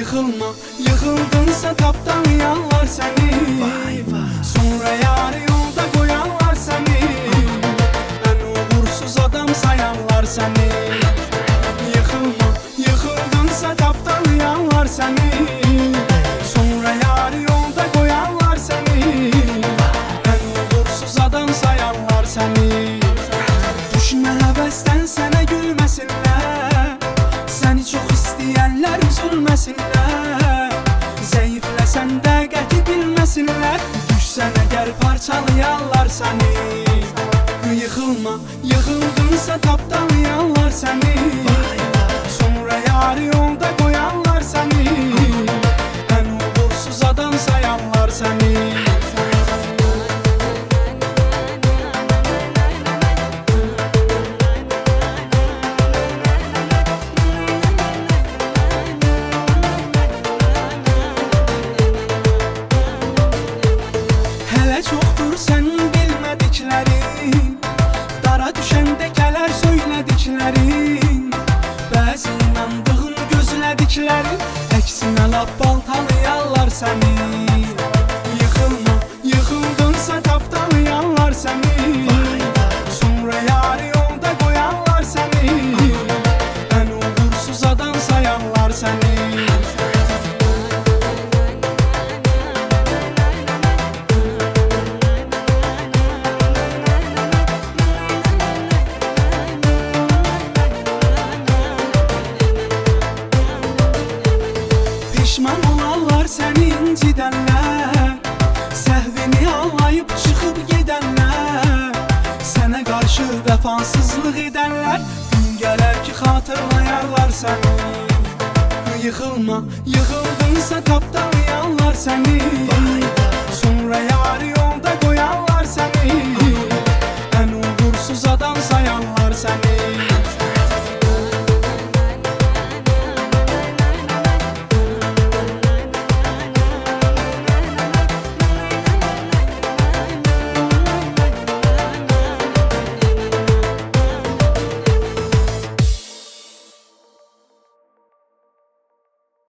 Yıkılma, yıkıldınsa tapdalayanlar seni. Sonra yarı yolda koyanlar seni. En uğursuz adam sayanlar seni. Yıkılma, yıkıldınsa tapdalayanlar seni. Sonra yarı yolda koyanlar seni. En uğursuz adam sayanlar seni. Düşme həvəsdən sənə gülməsinlər. Səni çox istəyənlər üzülməsinlər. Zəifləsən də qəti bilməsinlər. Düşsən əgər parçalayanlar səni. Yıkılma, yıkıldınsa tapdalayanlar səni. Sonra yarı yolda qoyanlar səni. Ən uğursuz adam sayanlar səni. Çoxdur sənin bilmədiklərin. Dara düşəndə gələr söylədiklərin. Bəzi inandığın gözlədiklərin. Əksinə lap baltalayarlar səni. Yıkılma, yıkıldınsa tapdalayanlar səni. Sonra yarı yolda qoyanlar səni. Ən uğursuz adam sayanlar səni. Pişman olarlar səni incidənlər. Səhvini anlayıb çıxıb gedənlər. Sənə qarşı vəfasızlıq edənlər. Gün gələr ki xatırlayarlar səni. Yıkılma, yıkıldınsa tapdalayanlar səni.